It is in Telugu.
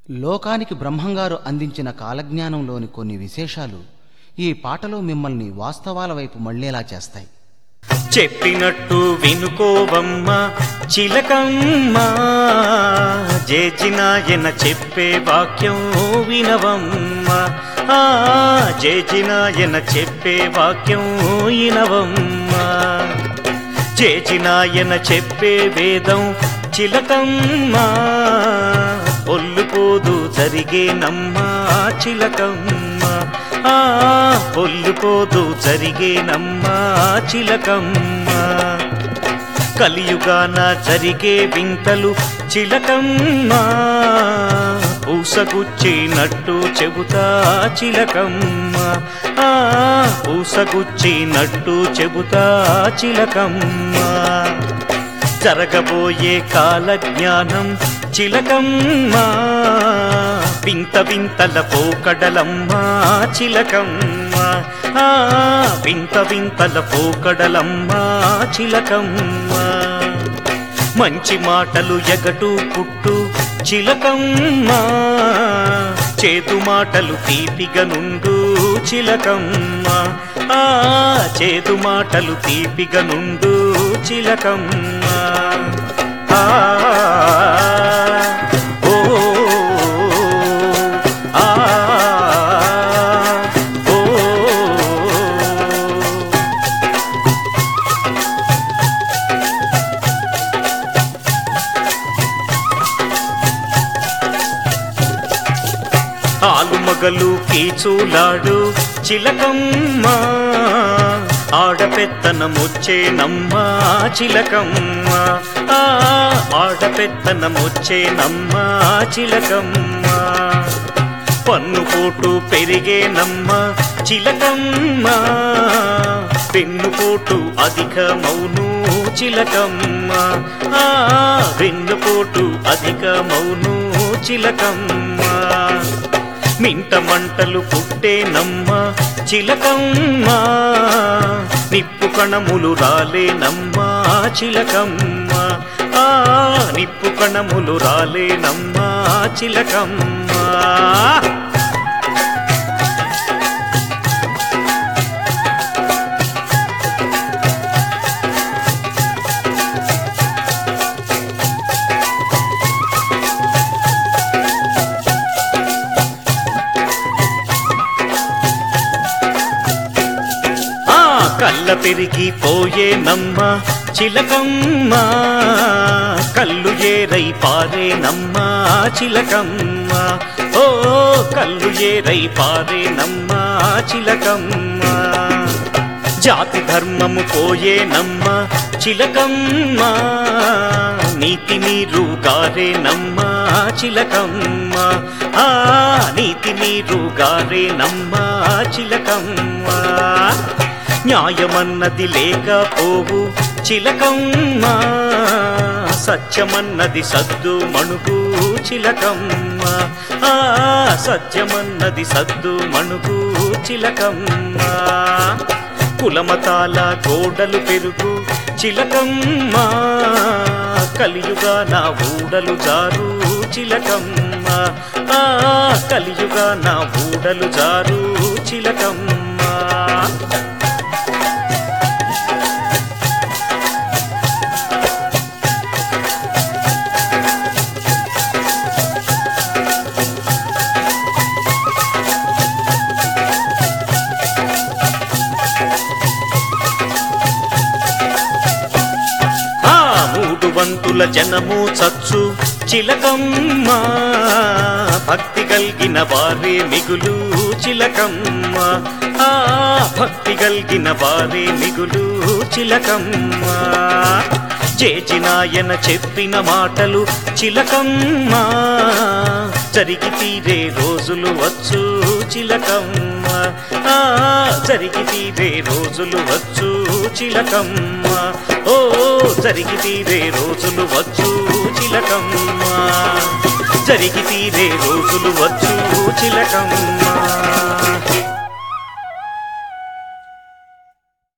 లోకానికి బ్రహ్మంగారు అందించిన కాలజ్ఞానంలోని కొన్ని విశేషాలు ఈ పాటలో మిమ్మల్ని వాస్తవాల వైపు మళ్లేలా చేస్తాయి. చెప్పినట్టు వినుకోవమ్మ చిలకమ్మ, జేజినాయన చెప్పే వాక్యం వినవమ్మ. జేజినాయన చెప్పే వాక్యం వినవమ్మ. జేజినాయన చెప్పే వేదం చిలకమ్మ, పొల్లుపోదు జరిగేనమ్మా చిలకమ్మ. పొల్లుపోదు జరిగేనమ్మా చిలకమ్మ. కలియుగాన జరిగే వింతలు చిలకమ్మ, పూసగుచ్చినట్టు చెబుతా చిలకమ్మ. పూసగుచ్చినట్టు చెబుతా చిలకమ్మ. జరగబోయే కాలజ్ఞానం చిలకమ్మ, వింత వింతల పోకడలమ్మ చిలకమ్మ. వింత వింతల పోకడలమ్మ చిలకమ్మ. మంచి మాటలు ఎగటు పుట్టు చిలకమ్మ, చేదు మాటలు తీపిగా నుండు చిలకమ్మ. చేదు మాటలు తీపిగా నుండు చిలకమ్మ. ఓ ఆలుమగలు కీచులాడు చిలకమ్మ, ఆడపెత్తనమొచ్చేనమ్మ చిలకమ్మ. ఆడపెత్తనమొచ్చేనమ్మ చిలకమ్మ. పన్నుపోటు పెరిగేనమ్మ చిలకమ్మ, పెన్నుపోటు అధికమౌను చిలకమ్మ. వెన్నుపోటు అధికమౌను చిలకమ్మ. మింట మంటలు పుట్టేనమ్మ చిలకమ్మ, నిప్పు కణములు రాలేనమ్మ చిలకమ్మ. నిప్పు కణములు రాలేనమ్మ చిలకమ్మ. కళ్ళ పెరిగిపోయేనమ్మ చిలకమ్మ, కళ్ళు ఏరై పారేనమ్మ చిలకమ్మ. ఓ కళ్ళు ఏరై పారేనమ్మ చిలకమ్మ. జాతి ధర్మము పోయేనమ్మ చిలకమ్మ, నీతి నీరు గారేనమ్మ చిలకమ్మ. నీతి నీరు గారేనమ్మ చిలకమ్మ. న్యాయమన్నది లేకపోవు చిలకమ్మ, సత్యమన్నది సద్దు మణుగు చిలకమ్మ. సత్యమన్నది సద్దు మణుగు చిలకమ్మ. కులమతాల గోడలు పెరుగు చిలకమ్మ, కలియుగా నా ఊడలు జారు చిలకమ్మ. కలియుగా నా ఊడలు జారు చిలకమ్మ. వంతుల జనము చచ్చు చిలకమ్మ, భక్తి కలిగిన వారే మిగులు చిలకమ్మ. భక్తి కలిగిన వారే మిగులు చిలకమ్మ. జేజినాయన చెప్పిన మాటలు చిలకమ్మ, జరిగి తీరే రోజులు వచ్చు చిలకమ్మ. జరిగి తీరే రోజులు వచ్చు చిలకమ్మ. ఓ జరిగి తీరే రోజులు వచ్చు చిలకమ్మ. జరిగి తీరే రోజులు వచ్చు చిలకమ్మ.